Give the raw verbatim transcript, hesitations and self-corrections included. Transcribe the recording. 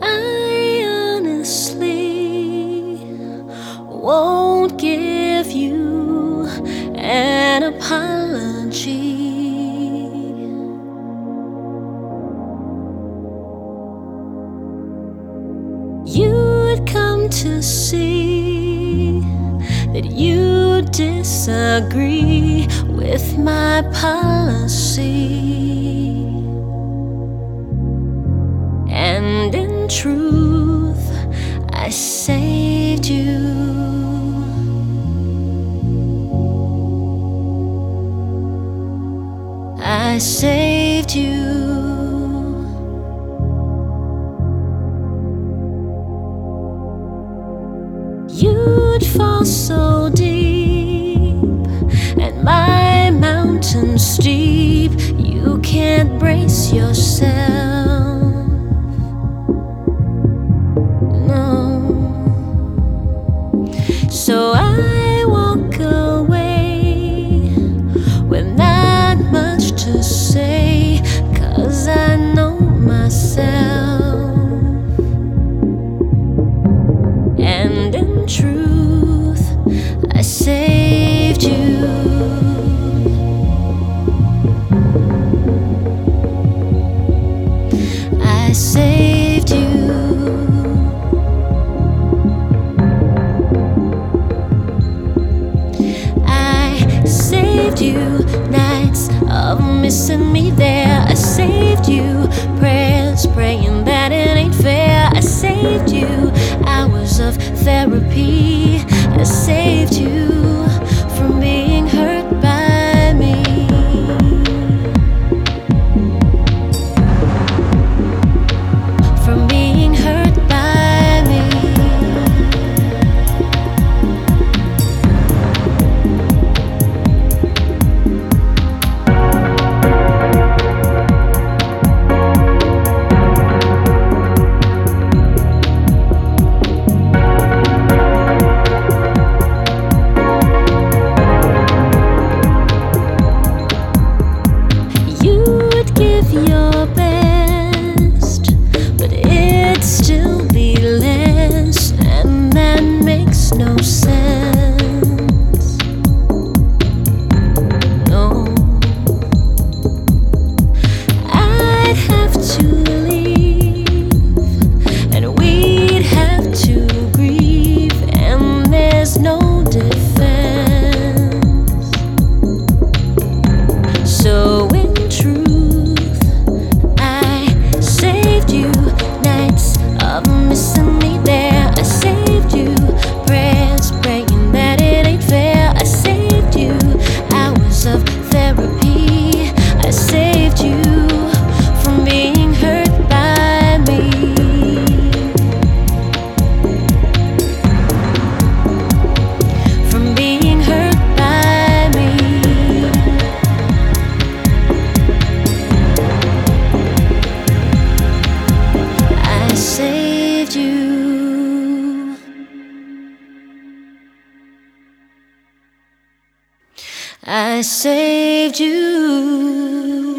I honestly won't give you an apology. You'd come to see that you disagree with my policy, and in truth, I saved you. I saved you. You'd fall so deep, and my mountain steep. You can't brace yourself. No. So I walk away with not much to say, 'cause I know myself. And in truth, I saved you. I saved you. I saved you nights of missing me there. I saved you prayers praying that it ain't fair. I saved you hours of therapy. I saved you from being hurt by me. From being hurt by me. You'd give your best, but it'd still be less, and that makes no sense. No, I'd have to leave, and we'd have to grieve, and there's no defense. So in truth, I saved you nights of missing me there. I saved you prayers praying that it ain't fair. I saved you hours of therapy. I saved you from being hurt by me. From being hurt by me. I saved you. I saved you.